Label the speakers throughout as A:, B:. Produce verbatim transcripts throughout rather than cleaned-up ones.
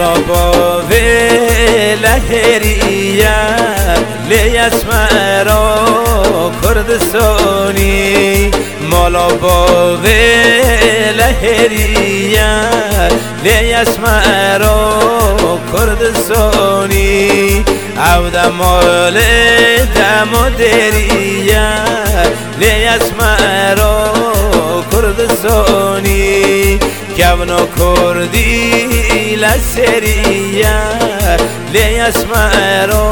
A: مالا با لهریه لیسمرا کردستانی مالا با لهریه لیسمرا کردستانی او دمال دم دریه لیسمرا کردستانی کونو کردی لسریه لیسمرا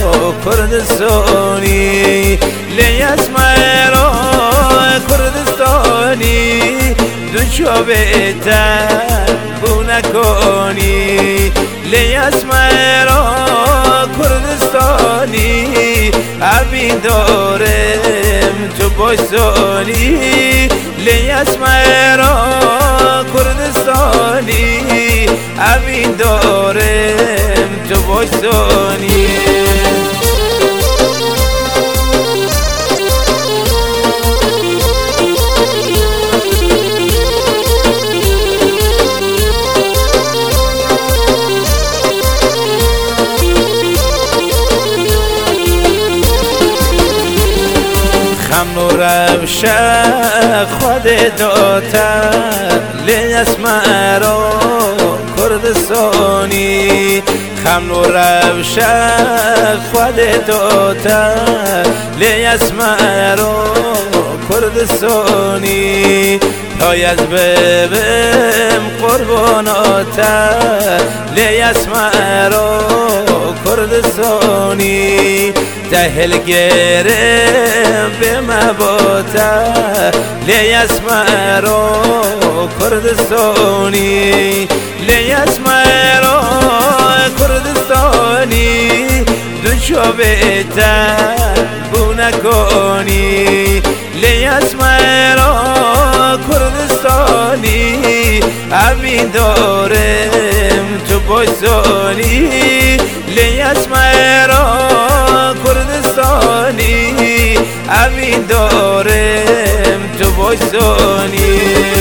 A: کردستانی لیسمرا کردستانی دوشو بهتر بو نکنی لیسمرا کردستانی همین دارم تو باشانی لیسمرا کردستانی همین دارم تو باشانی خمنو روشه خود داتا لیسمرا کردستانی خمنو روشه خود داتا لیسمرا کردستانی پایت ببم قرباناتا لیسمرا کردستانی دهل گرم به مباتا لیسمرا کردستانی لیسمرا کردستانی دوشو بهتر بو نکنی لیسمرا کردستانی همین دارم تو باشانی لیسمرا کردستانی همین دارم تو باشانی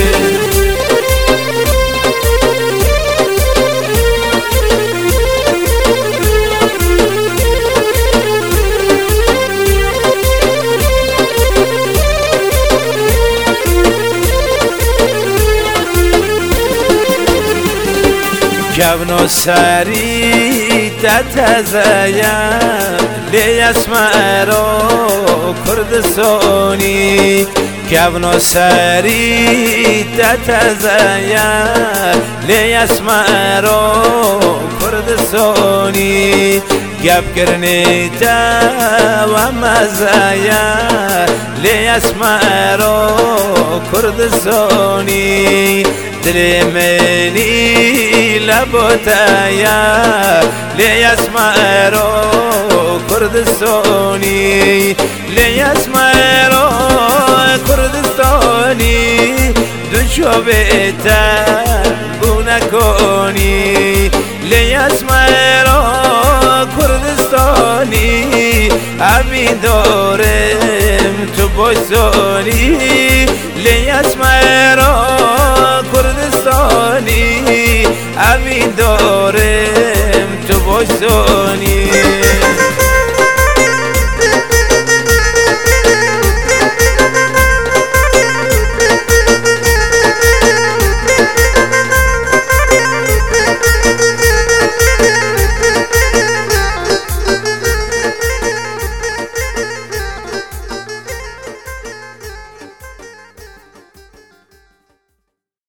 A: کونو سری تتزیم لیسمرا کردستانی کونو سری تتزیم لیسمرا کردستانی گب کرنی تا و مزایا لیسمرا کردستانی دل منی لبوتایا لیسمرا کردستانی لیسمرا کردستانی دوشو بهتر بو نکنی لیسمرا کردستانی همین دارم تو باشانی لیسمرا